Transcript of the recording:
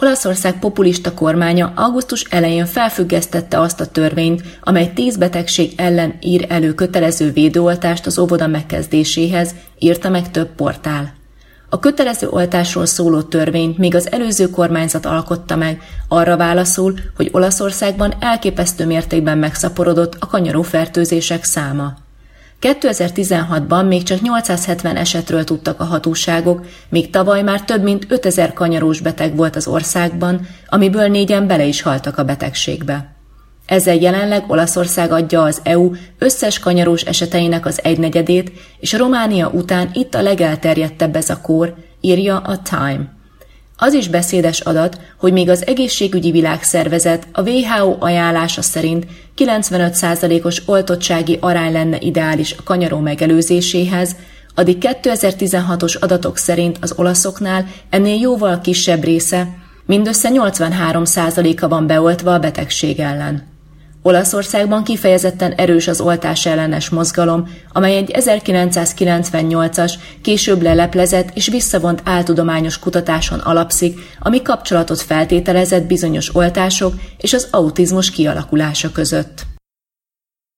Olaszország populista kormánya augusztus elején felfüggesztette azt a törvényt, amely 10 betegség ellen ír elő kötelező védőoltást az óvoda megkezdéséhez, írta meg több portál. A kötelező oltásról szóló törvényt még az előző kormányzat alkotta meg, arra válaszul, hogy Olaszországban elképesztő mértékben megszaporodott a kanyarófertőzések száma. 2016-ban még csak 870 esetről tudtak a hatóságok, míg tavaly már több mint 5000 kanyarós beteg volt az országban, amiből 4-en bele is haltak a betegségbe. Ezzel jelenleg Olaszország adja az EU összes kanyarós eseteinek az 1/4, és Románia után itt a legelterjedtebb ez a kór, írja a Time. Az is beszédes adat, hogy még az Egészségügyi Világszervezet a WHO ajánlása szerint 95%-os oltottsági arány lenne ideális a kanyaró megelőzéséhez, addig 2016-os adatok szerint az olaszoknál ennél jóval kisebb része, mindössze 83%-a van beoltva a betegség ellen. Olaszországban kifejezetten erős az oltás ellenes mozgalom, amely egy 1998-as, később leleplezett és visszavont áltudományos kutatáson alapszik, ami kapcsolatot feltételezett bizonyos oltások és az autizmus kialakulása között.